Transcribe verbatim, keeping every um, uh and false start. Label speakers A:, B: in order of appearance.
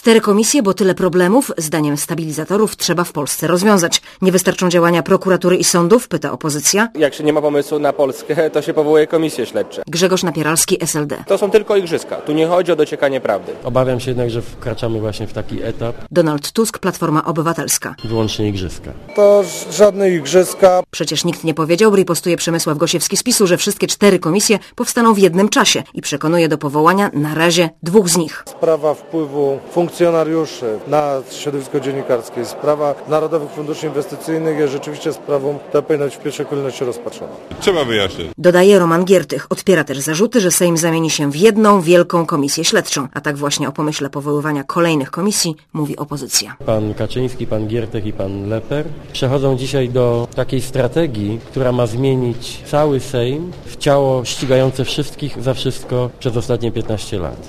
A: Cztery komisje, bo tyle problemów, zdaniem stabilizatorów, trzeba w Polsce rozwiązać. Nie wystarczą działania prokuratury i sądów, pyta opozycja.
B: Jak się nie ma pomysłu na Polskę, to się powołuje komisje śledcze.
A: Grzegorz Napieralski, S L D.
B: To są tylko igrzyska. Tu nie chodzi o dociekanie prawdy.
C: Obawiam się jednak, że wkraczamy właśnie w taki etap.
A: Donald Tusk, Platforma Obywatelska.
C: Wyłącznie igrzyska.
D: To żadne igrzyska.
A: Przecież nikt nie powiedział, ripostuje Przemysław Gosiewski z PiSu, że wszystkie cztery komisje powstaną w jednym czasie i przekonuje do powołania na razie dwóch z nich.
D: Sprawa wpływu funkcjonariuszy na środowisko dziennikarskie, sprawa Narodowych Funduszy Inwestycyjnych jest rzeczywiście sprawą, która powinna być w pierwszej kolejności rozpatrzona.
E: Trzeba wyjaśnić.
A: Dodaje Roman Giertych. Odpiera też zarzuty, że Sejm zamieni się w jedną wielką komisję śledczą. A tak właśnie o pomyśle powoływania kolejnych komisji mówi opozycja.
C: Pan Kaczyński, pan Giertych i pan Lepper przechodzą dzisiaj do takiej strategii, która ma zmienić cały Sejm w ciało ścigające wszystkich za wszystko przez ostatnie piętnaście lat.